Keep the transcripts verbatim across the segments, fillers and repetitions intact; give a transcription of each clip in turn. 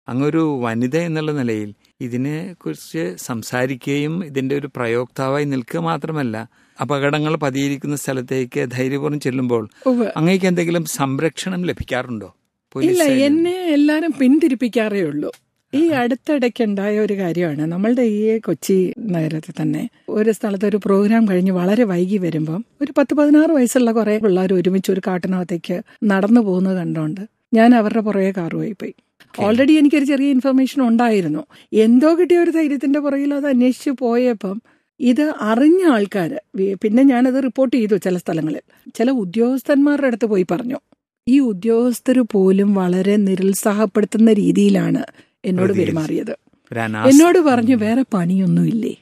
അങ്ങൊരു വനിത എന്നുള്ള നിലയിൽ ഇതിനെ കുറിച്ച് സംസാരിക്കുകയും ഇതിൻ്റെ ഒരു പ്രയോക്താവായി നിൽക്കുക മാത്രമല്ല, അപകടങ്ങൾ പതിയിരിക്കുന്ന സ്ഥലത്തേക്ക് ധൈര്യപൂർവ്വം ചെല്ലുമ്പോൾ അങ്ങേക്ക് എന്തെങ്കിലും സംരക്ഷണം ലഭിക്കാറുണ്ടോ? ഇല്ല, എന്നെ എല്ലാരും പിന്തിരിപ്പിക്കാറേ ഉള്ളൂ. ഈ അടുത്തിടയ്ക്കുണ്ടായ ഒരു കാര്യമാണ്. നമ്മളുടെ ഈ കൊച്ചി നഗരത്തിൽ തന്നെ ഒരു സ്ഥലത്ത് ഒരു പ്രോഗ്രാം കഴിഞ്ഞ് വളരെ വൈകി വരുമ്പം ഒരു പത്ത് പതിനാറ് വയസ്സുള്ള കുറെ പിള്ളേർ ഒരുമിച്ച് ഒരു കാട്ടിനകത്തേക്ക് നടന്നു പോകുന്നത് കണ്ടോണ്ട് ഞാൻ അവരുടെ പുറകെ കാറുമായി പോയി. ഓൾറെഡി എനിക്കൊരു ചെറിയ ഇൻഫർമേഷൻ ഉണ്ടായിരുന്നു. എന്തോ കിട്ടിയ ഒരു ധൈര്യത്തിന്റെ പുറകിൽ അത് അന്വേഷിച്ച് പോയപ്പം ഇത് അറിഞ്ഞ ആൾക്കാർ, പിന്നെ ഞാനത് റിപ്പോർട്ട് ചെയ്തു ചില സ്ഥലങ്ങളിൽ, ചില ഉദ്യോഗസ്ഥന്മാരുടെ അടുത്ത് പോയി പറഞ്ഞു. ഈ ഉദ്യോഗസ്ഥർ പോലും വളരെ നിരുത്സാഹപ്പെടുത്തുന്ന രീതിയിലാണ് എന്നോട് പെരുമാറിയത്. എന്നോട് പറഞ്ഞു, വേറെ പണിയൊന്നുമില്ലേ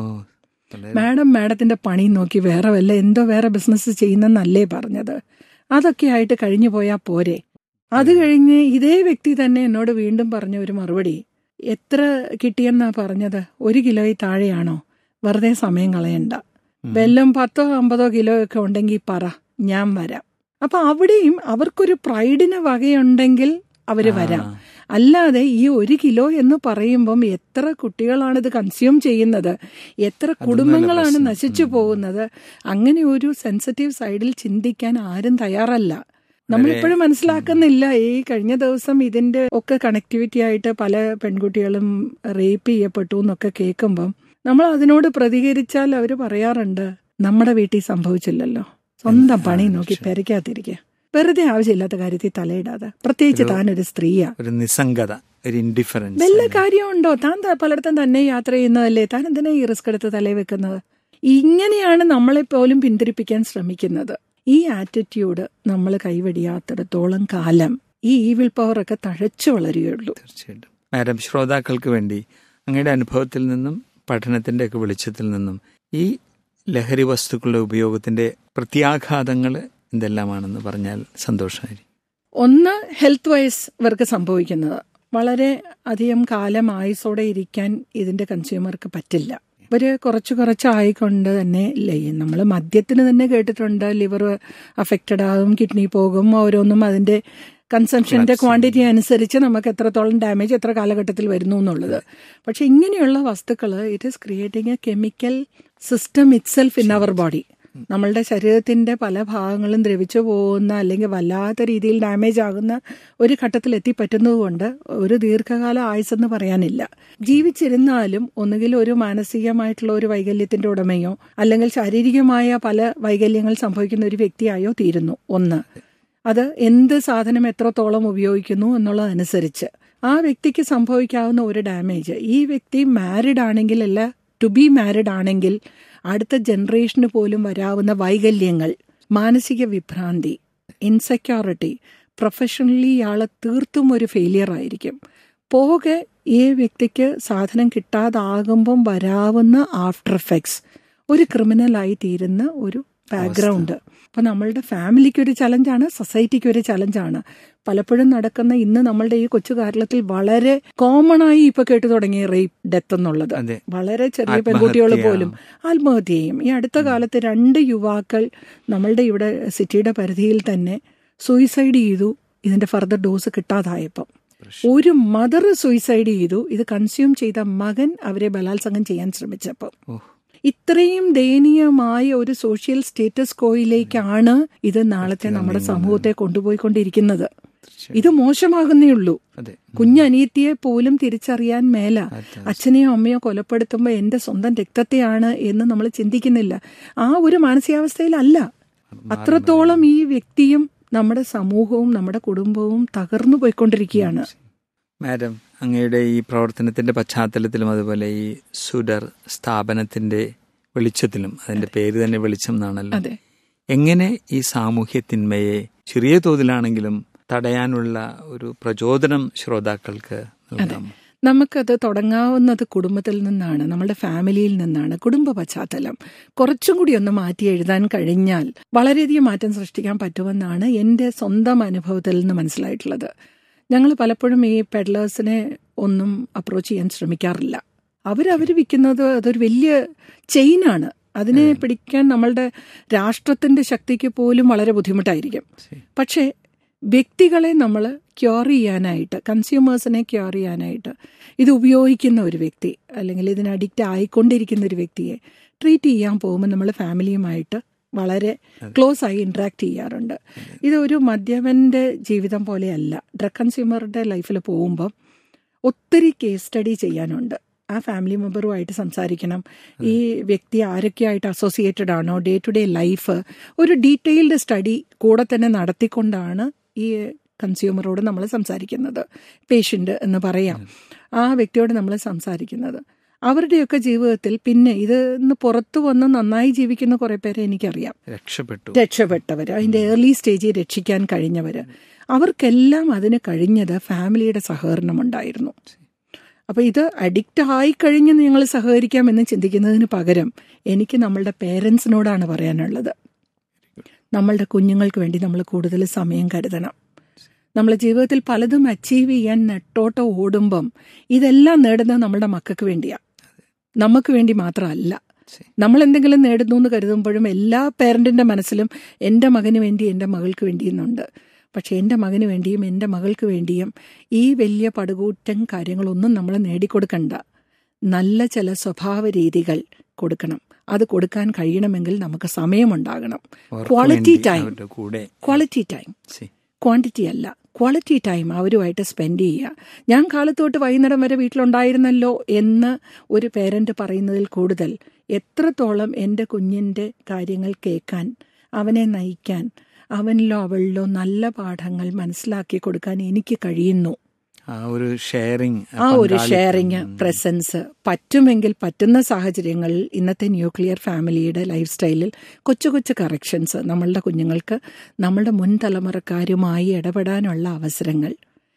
മാഡം, മാഡത്തിന്റെ പണി നോക്കി വേറെ വല്ല എന്തോ വേറെ ബിസിനസ് ചെയ്യുന്നെന്നല്ലേ പറഞ്ഞത്, അതൊക്കെ ആയിട്ട് കഴിഞ്ഞു പോയാൽ പോരെ. അത് കഴിഞ്ഞ് ഇതേ വ്യക്തി തന്നെ എന്നോട് വീണ്ടും പറഞ്ഞ ഒരു മറുപടി, എത്ര കിട്ടിയെന്നാ പറഞ്ഞത്, ഒരു കിലോയിൽ താഴെയാണോ, വെറുതെ സമയം കളയണ്ട, വെല്ലം പത്തോ അമ്പതോ കിലോ ഒക്കെ ഉണ്ടെങ്കിൽ പറ, ഞാൻ വരാം. അപ്പൊ അവിടെയും അവർക്കൊരു പ്രൈഡിന് വകയുണ്ടെങ്കിൽ അവര് വരാം. അല്ലാതെ ഈ ഒരു കിലോ എന്ന് പറയുമ്പം എത്ര കുട്ടികളാണിത് കൺസ്യൂം ചെയ്യുന്നത്, എത്ര കുടുംബങ്ങളാണ് നശിച്ചു പോകുന്നത്. അങ്ങനെ ഒരു സെൻസിറ്റീവ് സൈഡിൽ ചിന്തിക്കാൻ ആരും തയ്യാറല്ല. നമ്മളിപ്പോഴും മനസ്സിലാക്കുന്നില്ല. ഈ കഴിഞ്ഞ ദിവസം ഇതിന്റെ ഒക്കെ കണക്ടിവിറ്റി ആയിട്ട് പല പെൺകുട്ടികളും റേപ്പ് ചെയ്യപ്പെട്ടു എന്നൊക്കെ കേൾക്കുമ്പം നമ്മൾ അതിനോട് പ്രതികരിച്ചാൽ അവര് പറയാറുണ്ട്, നമ്മുടെ വീട്ടിൽ സംഭവിച്ചില്ലല്ലോ, സ്വന്തം പണി നോക്കി പെരക്കാതിരിക്കുക, വെറുതെ ആവശ്യമില്ലാത്ത കാര്യത്തിൽ തലയിടാതെ, പ്രത്യേകിച്ച് താനൊരു സ്ത്രീയാ, ഒരു നിസ്സംഗത, ഒരു ഇൻഡിഫറൻസ്. വല്ല കാര്യമുണ്ടോ? താൻ പലയിടത്തും തന്നെ യാത്ര ചെയ്യുന്നതല്ലേ, താൻ എന്തിനാ ഈ റിസ്ക് എടുത്ത് തലയിൽ വെക്കുന്നത്? ഇങ്ങനെയാണ് നമ്മളെ പോലും പിന്തിരിപ്പിക്കാൻ ശ്രമിക്കുന്നത്. ഈ ആറ്റിറ്റ്യൂഡ് നമ്മൾ കൈവെടിയാത്തിടത്തോളം കാലം ഈ ഈവിൽ പവർ ഒക്കെ തഴച്ചു വളരുകയുള്ളൂ. തീർച്ചയായിട്ടും. മാഡം, ശ്രോതാക്കൾക്ക് വേണ്ടി അങ്ങയുടെ അനുഭവത്തിൽ നിന്നും പഠനത്തിന്റെ ഒക്കെ വെളിച്ചത്തിൽ നിന്നും ഈ ലഹരി വസ്തുക്കളുടെ ഉപയോഗത്തിന്റെ പ്രത്യാഘാതങ്ങൾ എന്തെല്ലാമാണെന്ന് പറഞ്ഞാൽ സന്തോഷമായി. ഒന്ന്, ഹെൽത്ത് വൈസ് ഇവർക്ക് സംഭവിക്കുന്നത്, വളരെ അധികം കാലം ആയുസോടെ ഇരിക്കാൻ ഇതിന്റെ കൺസ്യൂമർക്ക് പറ്റില്ല. ഇവര് കുറച്ച് കുറച്ചായിക്കൊണ്ട് തന്നെ നമ്മൾ മദ്യത്തിന് തന്നെ കേട്ടിട്ടുണ്ട്, ലിവർ അഫക്റ്റഡ് ആകും, കിഡ്നി പോകും, ഓരോന്നും അതിന്റെ കൺസംഷന്റെ ക്വാണ്ടിറ്റി അനുസരിച്ച് നമുക്ക് എത്രത്തോളം ഡാമേജ് എത്ര കാലഘട്ടത്തിൽ വരുന്നു എന്നുള്ളത്. പക്ഷെ ഇങ്ങനെയുള്ള വസ്തുക്കൾ it is creating a chemical system itself in our body. നമ്മളുടെ ശരീരത്തിന്റെ പല ഭാഗങ്ങളും ദ്രവിച്ചു പോകുന്ന അല്ലെങ്കിൽ വല്ലാത്ത രീതിയിൽ ഡാമേജ് ആകുന്ന ഒരു ഘട്ടത്തിൽ എത്തിപ്പറ്റുന്നതുകൊണ്ട് ഒരു ദീർഘകാല ആയുസ്സെന്ന് പറയാനില്ല. ജീവിച്ചിരുന്നാലും ഒന്നുകിൽ ഒരു മാനസികമായിട്ടുള്ള ഒരു വൈകല്യത്തിന്റെ ഉടമയോ അല്ലെങ്കിൽ ശാരീരികമായ പല വൈകല്യങ്ങൾ സംഭവിക്കുന്ന ഒരു വ്യക്തിയായോ തീരുന്നു. ഒന്ന്, അത് എന്ത് സാധനം എത്രത്തോളം ഉപയോഗിക്കുന്നു എന്നുള്ളതനുസരിച്ച് ആ വ്യക്തിക്ക് സംഭവിക്കാവുന്ന ഒരു ഡാമേജ്. ഈ വ്യക്തി മാരിഡ് ആണെങ്കിൽ അല്ല ടു ബി മാരിഡ് ആണെങ്കിൽ അടുത്ത ജനറേഷന് പോലും വരാവുന്ന വൈകല്യങ്ങൾ, മാനസിക വിഭ്രാന്തി, ഇൻസെക്യൂരിറ്റി, പ്രൊഫഷണലി ഇയാളെ തീർത്തും ഒരു ഫെയിലിയർ ആയിരിക്കും. പോകെ ഈ വ്യക്തിക്ക് സാധനം കിട്ടാതാകുമ്പം വരാവുന്ന ആഫ്റ്റർ എഫക്ട്സ്, ഒരു ക്രിമിനലായി തീരുന്ന ഒരു ബാക്ക്ഗ്രൗണ്ട്. അപ്പൊ നമ്മളുടെ ഫാമിലിക്ക് ഒരു ചലഞ്ചാണ്, സൊസൈറ്റിക്ക് ഒരു ചലഞ്ചാണ്. പലപ്പോഴും നടക്കുന്ന ഇന്ന് നമ്മളുടെ ഈ കൊച്ചു കേരളത്തിൽ വളരെ കോമൺ ആയി ഇപ്പൊ കേട്ടു തുടങ്ങിയ റേപ്പ് ഡെത്ത് എന്നുള്ളത്. വളരെ ചെറിയ പെൺകുട്ടികൾ പോലും ആത്മഹത്യ ചെയ്യും. ഈ അടുത്ത കാലത്ത് രണ്ട് യുവാക്കൾ നമ്മളുടെ ഇവിടെ സിറ്റിയുടെ പരിധിയിൽ തന്നെ സൂയിസൈഡ് ചെയ്തു, ഇതിന്റെ ഫർദർ ഡോസ് കിട്ടാതായപ്പം. ഒരു മദർ സൂയിസൈഡ് ചെയ്തു, ഇത് കൺസ്യൂം ചെയ്ത മകൻ അവരെ ബലാത്സംഗം ചെയ്യാൻ ശ്രമിച്ചപ്പം. ഇത്രയും ദയനീയമായ ഒരു സോഷ്യൽ സ്റ്റേറ്റസ് കോയിലേക്കാണ് ഇത് നാളത്തെ നമ്മുടെ സമൂഹത്തെ കൊണ്ടുപോയിക്കൊണ്ടിരിക്കുന്നത്. ഇത് മോശമാകുന്നേ ഉള്ളൂ. കുഞ്ഞനിയത്തിയെ പോലും തിരിച്ചറിയാൻ മേല, അച്ഛനെയോ അമ്മയോ കൊലപ്പെടുത്തുമ്പോൾ എന്റെ സ്വന്തം രക്തത്തെയാണ് എന്ന് നമ്മൾ ചിന്തിക്കുന്നില്ല. ആ ഒരു മാനസികാവസ്ഥയിലല്ല. അത്രത്തോളം ഈ വ്യക്തിയും നമ്മുടെ സമൂഹവും നമ്മുടെ കുടുംബവും തകർന്നു പോയിക്കൊണ്ടിരിക്കുകയാണ്. മാഡം, അങ്ങയുടെ ഈ പ്രവർത്തനത്തിന്റെ പശ്ചാത്തലത്തിലും അതുപോലെ ഈ സുഡർ സ്ഥാപനത്തിന്റെ വെളിച്ചത്തിലും, അതിന്റെ പേര് തന്നെ വെളിച്ചം എന്നാണല്ലോ, എങ്ങനെ ഈ സാമൂഹ്യ തിന്മയെ ചെറിയ തോതിലാണെങ്കിലും തടയാനുള്ള ഒരു പ്രചോദനം ശ്രോതാക്കൾക്ക് നൽകാമോ? നമുക്കത് തുടങ്ങാവുന്നത് കുടുംബത്തിൽ നിന്നാണ്, നമ്മുടെ ഫാമിലിയിൽ നിന്നാണ്. കുടുംബ പശ്ചാത്തലം കുറച്ചും കൂടി ഒന്ന് മാറ്റി എഴുതാൻ കഴിഞ്ഞാൽ വളരെയധികം മാറ്റം സൃഷ്ടിക്കാൻ പറ്റുമെന്നാണ് എൻ്റെ സ്വന്തം അനുഭവത്തിൽ നിന്ന് മനസ്സിലായിട്ടുള്ളത്. ഞങ്ങൾ പലപ്പോഴും ഈ പെഡ്ലേഴ്സിനെ ഒന്നും അപ്രോച്ച് ചെയ്യാൻ ശ്രമിക്കാറില്ല. അവരവർ വിൽക്കുന്നത് അതൊരു വലിയ ചെയിനാണ്. അതിനെ പിടിക്കാൻ നമ്മളുടെ രാഷ്ട്രത്തിന്റെ ശക്തിക്ക് പോലും വളരെ ബുദ്ധിമുട്ടായിരിക്കും. പക്ഷേ വ്യക്തികളെ നമ്മൾ ക്യൂർ ചെയ്യാനായിട്ട്, കൺസ്യൂമേഴ്സിനെ ക്യൂർ ചെയ്യാനായിട്ട് ഇത് ഉപയോഗിക്കുന്ന ഒരു വ്യക്തി അല്ലെങ്കിൽ ഇതിന് അഡിക്റ്റ് ആയിക്കൊണ്ടിരിക്കുന്ന ഒരു വ്യക്തിയെ ട്രീറ്റ് ചെയ്യാൻ പോകുമ്പോൾ നമ്മൾ ഫാമിലിയുമായിട്ട് വളരെ ക്ലോസ് ആയി ഇൻട്രാക്ട് ചെയ്യാറുണ്ട്. ഇതൊരു മദ്യപൻ്റെ ജീവിതം പോലെയല്ല. ഡ്രഗ് കൺസ്യൂമറുടെ ലൈഫിൽ പോകുമ്പം ഒത്തിരി കേസ് സ്റ്റഡി ചെയ്യാനുണ്ട്. ആ ഫാമിലി മെമ്പറുമായിട്ട് സംസാരിക്കണം, ഈ വ്യക്തി ആരൊക്കെയായിട്ട് അസോസിയേറ്റഡ് ആണോ, ഡേ ടു ഡേ ലൈഫ് ഒരു ഡീറ്റെയിൽഡ് സ്റ്റഡി കൂടെ തന്നെ നടത്തിക്കൊണ്ടാണ് ഈ കൺസ്യൂമറോട് നമ്മൾ സംസാരിക്കുന്നത്. പേഷ്യൻ്റ് എന്ന് പറയാം, ആ വ്യക്തിയോട് നമ്മൾ സംസാരിക്കുന്നത്. അവരുടെയൊക്കെ ജീവിതത്തിൽ പിന്നെ ഇതിന്ന് പുറത്തു വന്ന് നന്നായി ജീവിക്കുന്ന കുറേ പേരെ എനിക്കറിയാം, രക്ഷപ്പെട്ടു രക്ഷപ്പെട്ടവർ, അതിൻ്റെ ഏർലി സ്റ്റേജിൽ രക്ഷിക്കാൻ കഴിഞ്ഞവർ. അവർക്കെല്ലാം അതിന് കഴിഞ്ഞത് ഫാമിലിയുടെ സഹകരണമുണ്ടായിരുന്നു. അപ്പോൾ ഇത് അഡിക്റ്റ് ആയിക്കഴിഞ്ഞ് നിങ്ങൾ സഹകരിക്കാമെന്ന് ചിന്തിക്കുന്നതിന് പകരം എനിക്ക് നമ്മളുടെ പേരൻസിനോടാണ് പറയാനുള്ളത്, നമ്മളുടെ കുഞ്ഞുങ്ങൾക്ക് വേണ്ടി നമ്മൾ കൂടുതൽ സമയം കരുതണം. നമ്മളെ ജീവിതത്തിൽ പലതും അച്ചീവ് ചെയ്യാൻ നെട്ടോട്ട് ഓടുമ്പം ഇതെല്ലാം നേടുന്നത് നമ്മളുടെ മക്കൾക്ക് വേണ്ടിയാണ്, നമുക്ക് വേണ്ടി മാത്രമല്ല. നമ്മൾ എന്തെങ്കിലും നേടുന്നു എന്ന് കരുതുമ്പോഴും എല്ലാ പേരൻറ്റിൻ്റെ മനസ്സിലും എൻ്റെ മകന് വേണ്ടി, എൻ്റെ മകൾക്ക് വേണ്ടിയെന്നുണ്ട്. പക്ഷെ എൻ്റെ മകന് വേണ്ടിയും എൻ്റെ മകൾക്ക് വേണ്ടിയും ഈ വലിയ പടുകൂറ്റൻ കാര്യങ്ങളൊന്നും നമ്മൾ നേടിക്കൊടുക്കണ്ട. നല്ല ചില സ്വഭാവ രീതികൾ കൊടുക്കണം. അത് കൊടുക്കാൻ കഴിയണമെങ്കിൽ നമുക്ക് സമയമുണ്ടാകണം. Quality time, quality time, quantity അല്ല, ക്വാളിറ്റി ടൈം അവരുമായിട്ട് സ്പെൻഡ് ചെയ്യുക. ഞാൻ കാലത്തോട്ട് വൈകുന്നേരം വരെ വീട്ടിലുണ്ടായിരുന്നല്ലോ എന്ന് ഒരു പേരൻ്റ് പറയുന്നതിൽ കൂടുതൽ എത്രത്തോളം എൻ്റെ കുഞ്ഞിൻ്റെ കാര്യങ്ങൾ കേൾക്കാൻ, അവനെ നയിക്കാൻ, അവനിലോ അവളിലോ നല്ല പാഠങ്ങൾ മനസ്സിലാക്കി കൊടുക്കാൻ എനിക്ക് കഴിയുന്നു. ആ ഒരു ഷെയറിങ്, ആ ഒരു ഷെയറിങ് പ്രസൻസ് പറ്റുമെങ്കിൽ പറ്റുന്ന സാഹചര്യങ്ങളിൽ ഇന്നത്തെ ന്യൂക്ലിയർ ഫാമിലിയുടെ ലൈഫ് സ്റ്റൈലിൽ കൊച്ചു കൊച്ചു കറക്ഷൻസ് നമ്മളുടെ കുഞ്ഞുങ്ങൾക്ക് നമ്മളുടെ മുൻ തലമുറക്കാരുമായി ഇടപെടാനുള്ള അവസരങ്ങൾ,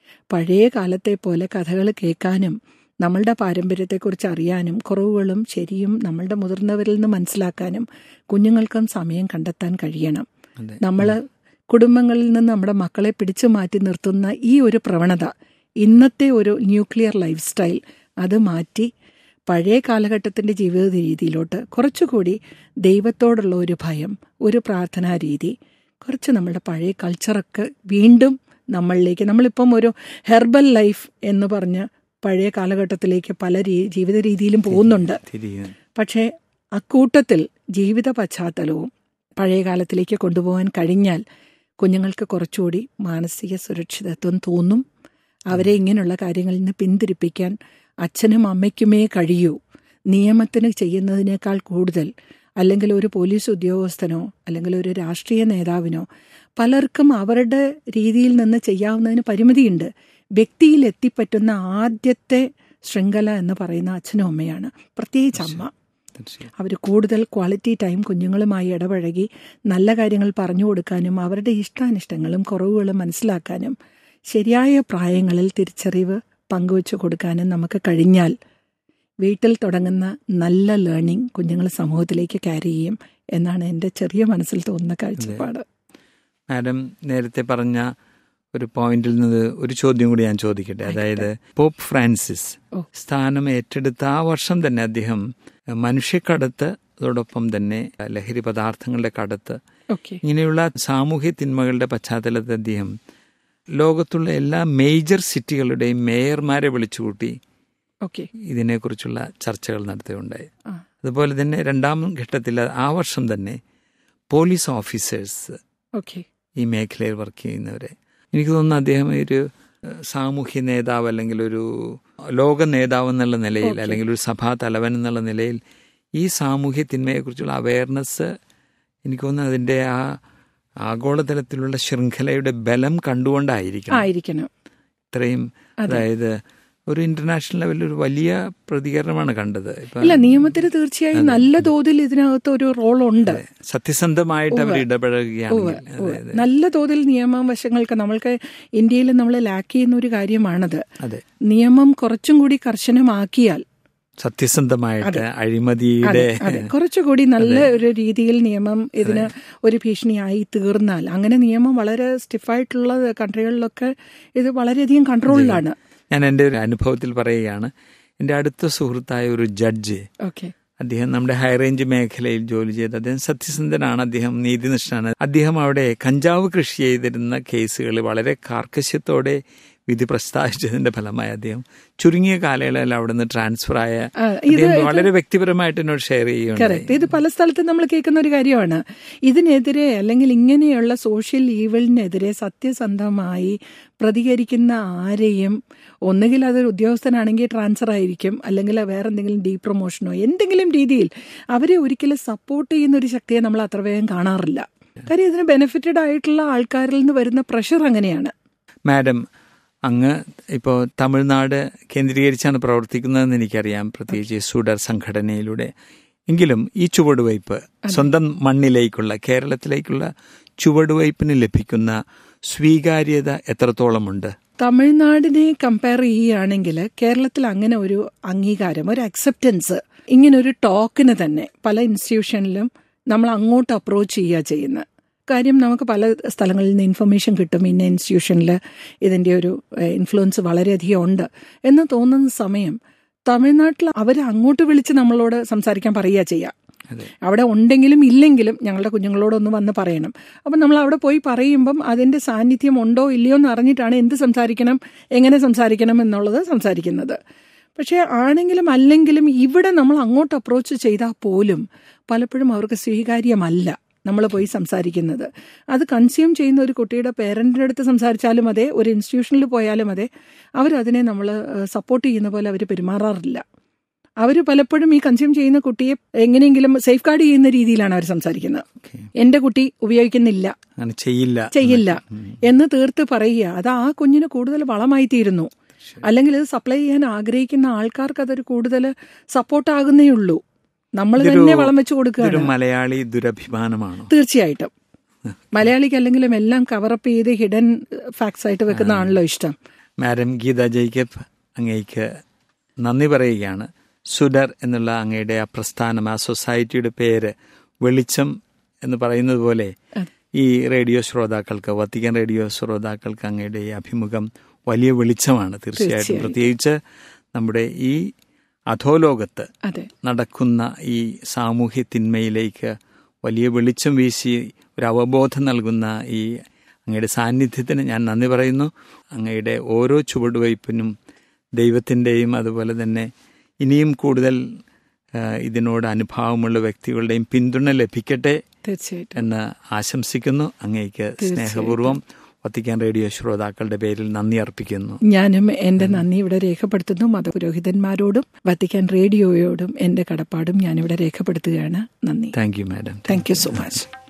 പഴയ കാലത്തെ പോലെ കഥകൾ കേൾക്കാനും നമ്മളുടെ പാരമ്പര്യത്തെക്കുറിച്ച് അറിയാനും കുറവുകളും ശരിയും നമ്മളുടെ മുതിർന്നവരിൽ നിന്ന് മനസ്സിലാക്കാനും കുഞ്ഞുങ്ങൾക്കും സമയം കണ്ടെത്താൻ കഴിയണം. നമ്മൾ കുടുംബങ്ങളിൽ നിന്ന് നമ്മുടെ മക്കളെ പിടിച്ചു മാറ്റി നിർത്തുന്ന ഈ ഒരു പ്രവണത, ഇന്നത്തെ ഒരു ന്യൂക്ലിയർ ലൈഫ് സ്റ്റൈൽ, അത് മാറ്റി പഴയ കാലഘട്ടത്തിൻ്റെ ജീവിത രീതിയിലോട്ട് കുറച്ചുകൂടി ദൈവത്തോടുള്ള ഒരു ഭയം, ഒരു പ്രാർത്ഥനാ രീതി, കുറച്ച് നമ്മളുടെ പഴയ കൾച്ചറൊക്കെ വീണ്ടും നമ്മളിലേക്ക്, നമ്മളിപ്പം ഒരു ഹെർബൽ ലൈഫ് എന്ന് പറഞ്ഞ് പഴയ കാലഘട്ടത്തിലേക്ക് പല രീ ജീവിത രീതിയിലും പോകുന്നുണ്ട്. പക്ഷേ അക്കൂട്ടത്തിൽ ജീവിത പശ്ചാത്തലവും പഴയ കാലത്തിലേക്ക് കൊണ്ടുപോകാൻ കഴിഞ്ഞാൽ കുഞ്ഞുങ്ങൾക്ക് കുറച്ചുകൂടി മാനസിക സുരക്ഷിതത്വം തോന്നും. അവരെ ഇങ്ങനെയുള്ള കാര്യങ്ങളിൽ നിന്ന് പിന്തിരിപ്പിക്കാൻ അച്ഛനും അമ്മയ്ക്കുമേ കഴിയൂ. നിയമത്തിന് ചെയ്യുന്നതിനേക്കാൾ കൂടുതൽ, അല്ലെങ്കിൽ ഒരു പോലീസ് ഉദ്യോഗസ്ഥനോ അല്ലെങ്കിൽ ഒരു രാഷ്ട്രീയ നേതാവിനോ, പലർക്കും അവരുടെ രീതിയിൽ നിന്ന് ചെയ്യാവുന്നതിന് പരിമിതിയുണ്ട്. വ്യക്തിയിൽ എത്തിപ്പറ്റുന്ന ആദ്യത്തെ ശൃംഖല എന്ന് പറയുന്ന അച്ഛനും അമ്മയാണ്, പ്രത്യേകിച്ച് അമ്മ. അവർ കൂടുതൽ ക്വാളിറ്റി ടൈം കുഞ്ഞുങ്ങളുമായി ഇടപഴകി നല്ല കാര്യങ്ങൾ പറഞ്ഞു കൊടുക്കാനും അവരുടെ ഇഷ്ടാനിഷ്ടങ്ങളും കുറവുകളും മനസ്സിലാക്കാനും ശരിയായ പ്രായങ്ങളിൽ തിരിച്ചറിവ് പങ്കുവെച്ചു കൊടുക്കാനും നമുക്ക് കഴിഞ്ഞാൽ വീട്ടിൽ തുടങ്ങുന്ന നല്ല ലേണിംഗ് കുഞ്ഞുങ്ങൾ സമൂഹത്തിലേക്ക് ക്യാരി ചെയ്യും എന്നാണ് എൻ്റെ ചെറിയ മനസ്സിൽ തോന്നുന്ന കാഴ്ചപ്പാട്. മാഡം നേരത്തെ പറഞ്ഞ ഒരു പോയിന്റിൽ നിന്ന് ഒരു ചോദ്യം കൂടി ഞാൻ ചോദിക്കട്ടെ. അതായത് പോപ്പ് ഫ്രാൻസിസ് സ്ഥാനം ഏറ്റെടുത്ത ആ വർഷം തന്നെ അദ്ദേഹം മനുഷ്യക്കടത്ത്, അതോടൊപ്പം തന്നെ ലഹരി പദാർത്ഥങ്ങളുടെ കടത്ത്, ഇങ്ങനെയുള്ള സാമൂഹ്യ തിന്മകളുടെ പശ്ചാത്തലത്തിൽ അദ്ദേഹം ലോകത്തുള്ള എല്ലാ മേജർ സിറ്റികളുടെയും മേയർമാരെ വിളിച്ചുകൂട്ടി ഇതിനെക്കുറിച്ചുള്ള ചർച്ചകൾ നടത്തുകയുണ്ടായി. അതുപോലെ തന്നെ രണ്ടാം ഘട്ടത്തിൽ ആ വർഷം തന്നെ പോലീസ് ഓഫീസേഴ്സ്, ഈ മേഖലയിൽ വർക്ക് ചെയ്യുന്നവരെ, എനിക്ക് തോന്നുന്നു അദ്ദേഹം ഒരു സാമൂഹ്യ നേതാവ് അല്ലെങ്കിൽ ഒരു ലോക നേതാവ് എന്നുള്ള നിലയിൽ അല്ലെങ്കിൽ ഒരു സഭാ തലവൻ എന്നുള്ള നിലയിൽ ഈ സാമൂഹ്യ തിന്മയെക്കുറിച്ചുള്ള അവയർനെസ്, എനിക്ക് തോന്നുന്നു അതിൻ്റെ ആ ആഗോളതലത്തിലുള്ള ശൃംഖലയുടെ ബലം കണ്ടുകൊണ്ടായിരിക്കണം ഇത്രയും, അതായത് ഒരു ഇന്റർനാഷണൽ ലെവലിൽ ഒരു വലിയ പ്രതികരണമാണ് കണ്ടത്. ഇല്ല, നിയമത്തിന് തീർച്ചയായും നല്ല തോതിൽ ഇതിനകത്ത് ഒരു റോളുണ്ട്. സത്യസന്ധമായിട്ട് അവർ ഇടപെടുകയാണ്. നല്ല തോതിൽ നിയമവശങ്ങൾക്ക് നമ്മൾക്ക് ഇന്ത്യയിൽ നമ്മൾ ലാക്ക് ചെയ്യുന്ന ഒരു കാര്യമാണത്. നിയമം കുറച്ചും കൂടി കർശനമാക്കിയാൽ, സത്യസന്ധമായിട്ട് അഴിമതിയുടെ കുറച്ചുകൂടി നല്ല ഒരു രീതിയിൽ നിയമം ഇതിന് ഒരു ഭീഷണിയായി തീർന്നാൽ, അങ്ങനെ നിയമം വളരെ സ്റ്റിഫായിട്ടുള്ള കൺട്രികളിലൊക്കെ ഇത് വളരെയധികം കൺട്രോളിലാണ്. ഞാൻ എൻ്റെ ഒരു അനുഭവത്തിൽ പറയുകയാണ്. എൻ്റെ അടുത്ത സുഹൃത്തായ ഒരു ജഡ്ജ്, അദ്ദേഹം നമ്മുടെ ഹൈറേഞ്ച് മേഖലയിൽ ജോലി ചെയ്ത് അദ്ദേഹം സത്യസന്ധനാണ്, അദ്ദേഹം നീതിനിഷ്ഠനാണ്. അദ്ദേഹം അവിടെ കഞ്ചാവ് കൃഷി ചെയ്തിരുന്ന കേസുകൾ വളരെ കാർക്കശ്യത്തോടെ വിധി പ്രസ്താവിച്ചതിന്റെ ഫലമായി അദ്ദേഹം ചുരുങ്ങിയ കാലയളവിൽ അവിടെ നിന്ന് ട്രാൻസ്ഫർ ആയ വളരെ വ്യക്തിപരമായിട്ട് എന്നോട് ഷെയർ ചെയ്യുകയാണ്. ഇത് പല സ്ഥലത്തും നമ്മൾ കേൾക്കുന്ന ഒരു കാര്യമാണ്. ഇതിനെതിരെ അല്ലെങ്കിൽ ഇങ്ങനെയുള്ള സോഷ്യൽ ഈവലിനെതിരെ സത്യസന്ധമായി പ്രതികരിക്കുന്ന ആരെയും ഒന്നുകിൽ അതൊരു ഉദ്യോഗസ്ഥനാണെങ്കിൽ ട്രാൻസ്ഫർ ആയിരിക്കും, അല്ലെങ്കിൽ വേറെ എന്തെങ്കിലും ഡീ പ്രൊമോഷനോ എന്തെങ്കിലും രീതിയിൽ അവരെ ഒരിക്കലും സപ്പോർട്ട് ചെയ്യുന്ന ഒരു ശക്തിയെ നമ്മൾ അത്ര വേഗം കാണാറില്ല. കാര്യം ഇതിന് ബെനിഫിറ്റഡ് ആയിട്ടുള്ള ആൾക്കാരിൽ നിന്ന് വരുന്ന പ്രഷർ അങ്ങനെയാണ്. മാഡം, അങ്ങ് ഇപ്പോൾ തമിഴ്നാട് കേന്ദ്രീകരിച്ചാണ് പ്രവർത്തിക്കുന്നതെന്ന് എനിക്കറിയാം, പ്രത്യേകിച്ച് സുഡർ സംഘടനയിലൂടെ. എങ്കിലും ഈ ചുവടുവയ്പ് സ്വന്തം മണ്ണിലേക്കുള്ള കേരളത്തിലേക്കുള്ള ചുവടുവയ്പ്പിന് ലഭിക്കുന്ന സ്വീകാര്യത എത്രത്തോളമുണ്ട്? തമിഴ്നാടിനെ കമ്പയർ ചെയ്യുകയാണെങ്കിൽ കേരളത്തിൽ അങ്ങനെ ഒരു അംഗീകാരം, ഒരു അക്സെപ്റ്റൻസ്, ഇങ്ങനെ ഒരു ടോക്കിന് തന്നെ പല ഇൻസ്റ്റിറ്റ്യൂഷനിലും നമ്മൾ അങ്ങോട്ട് അപ്രോച്ച് ചെയ്യുക ചെയ്യുന്നത്. കാര്യം നമുക്ക് പല സ്ഥലങ്ങളിൽ നിന്ന് ഇൻഫർമേഷൻ കിട്ടും, ഇന്ന ഇൻസ്റ്റിറ്റ്യൂഷനിൽ ഇതിൻ്റെ ഒരു ഇൻഫ്ലുവൻസ് വളരെയധികം ഉണ്ട് എന്ന് തോന്നുന്ന സമയം തമിഴ്നാട്ടിൽ അവർ അങ്ങോട്ട് വിളിച്ച് നമ്മളോട് സംസാരിക്കാൻ പറയുക ചെയ്യുക. അവിടെ ഉണ്ടെങ്കിലും ഇല്ലെങ്കിലും ഞങ്ങളുടെ കുഞ്ഞുങ്ങളോടൊന്ന് വന്ന് പറയണം. അപ്പം നമ്മൾ അവിടെ പോയി പറയുമ്പം അതിൻ്റെ സാന്നിധ്യം ഉണ്ടോ ഇല്ലയോ എന്ന് അറിഞ്ഞിട്ടാണ് എന്ത് സംസാരിക്കണം, എങ്ങനെ സംസാരിക്കണം എന്നുള്ളത് സംസാരിക്കുന്നത്. പക്ഷേ ആണെങ്കിലും അല്ലെങ്കിലും ഇവിടെ നമ്മൾ അങ്ങോട്ട് അപ്രോച്ച് ചെയ്താൽ പോലും പലപ്പോഴും അവർക്ക് സ്വീകാര്യമല്ല നമ്മൾ പോയി സംസാരിക്കുന്നത്. അത് കൺസ്യൂം ചെയ്യുന്ന ഒരു കുട്ടിയുടെ പേരൻറ്റിൻ്റെ അടുത്ത് സംസാരിച്ചാലും അതെ, ഒരു ഇൻസ്റ്റിറ്റ്യൂഷനിൽ പോയാലും അതെ, അവരതിനെ നമ്മൾ സപ്പോർട്ട് ചെയ്യുന്ന പോലെ അവർ പെരുമാറാറില്ല. അവർ പലപ്പോഴും ഈ കൺസ്യൂം ചെയ്യുന്ന കുട്ടിയെ എങ്ങനെയെങ്കിലും സേഫ് ഗാർഡ് ചെയ്യുന്ന രീതിയിലാണ് അവർ സംസാരിക്കുന്നത്. എന്റെ കുട്ടി ഉപയോഗിക്കുന്നില്ല, ചെയ്യില്ല ചെയ്യില്ല എന്ന് തീർത്ത് പറയുക. അത് ആ കുഞ്ഞിന് കൂടുതൽ വളമായി തീരുന്നു. അല്ലെങ്കിൽ ഇത് സപ്ലൈ ചെയ്യാൻ ആഗ്രഹിക്കുന്ന ആൾക്കാർക്ക് അതൊരു കൂടുതൽ സപ്പോർട്ടാകുന്നേ ഉള്ളൂ. നമ്മൾ തന്നെ വളം വെച്ച് കൊടുക്കുക. മലയാളി ദുരഭിമാനമാണ് തീർച്ചയായിട്ടും. മലയാളിക്ക് അല്ലെങ്കിലും എല്ലാം കവറപ്പ് ചെയ്ത് ഹിഡൻ ഫാക്ട്സ് ആയിട്ട് വെക്കുന്നതാണല്ലോ ഇഷ്ടം. മാഡം ഗീത ജേക്കബ്, അങ്ങേക്ക് നന്ദി പറയുകയാണ്. സുഡർ എന്നുള്ള അങ്ങയുടെ ആ പ്രസ്ഥാനം, ആ സൊസൈറ്റിയുടെ പേര് വെളിച്ചം എന്ന് പറയുന്നത് പോലെ ഈ റേഡിയോ ശ്രോതാക്കൾക്ക്, വത്തിക്കാൻ റേഡിയോ ശ്രോതാക്കൾക്ക് അങ്ങയുടെ ഈ അഭിമുഖം വലിയ വെളിച്ചമാണ് തീർച്ചയായിട്ടും. പ്രത്യേകിച്ച് നമ്മുടെ ഈ അധോലോകത്ത് നടക്കുന്ന ഈ സാമൂഹ്യ തിന്മയിലേക്ക് വലിയ വെളിച്ചം വീശി ഒരു അവബോധം നൽകുന്ന ഈ അങ്ങയുടെ സാന്നിധ്യത്തിന് ഞാൻ നന്ദി പറയുന്നു. അങ്ങയുടെ ഓരോ ചുവടുവയ്പ്പിനും ദൈവത്തിൻ്റെയും അതുപോലെ തന്നെ ഇനിയും കൂടുതൽ ഇതിനോട് അനുഭാവമുള്ള വ്യക്തികളുടെയും പിന്തുണ ലഭിക്കട്ടെ എന്ന് ആശംസിക്കുന്നു. അങ്ങേക്ക് സ്നേഹപൂർവ്വം വത്തിക്കാൻ റേഡിയോ ശ്രോതാക്കളുടെ പേരിൽ നന്ദി അർപ്പിക്കുന്നു. ഞാനും എന്റെ നന്ദി ഇവിടെ രേഖപ്പെടുത്തുന്നു. മതപുരോഹിതന്മാരോടും വത്തിക്കാൻ റേഡിയോയോടും എന്റെ കടപ്പാടും ഞാനിവിടെ രേഖപ്പെടുത്തുകയാണ്. നന്ദി. Thank you madam. Thank you so much.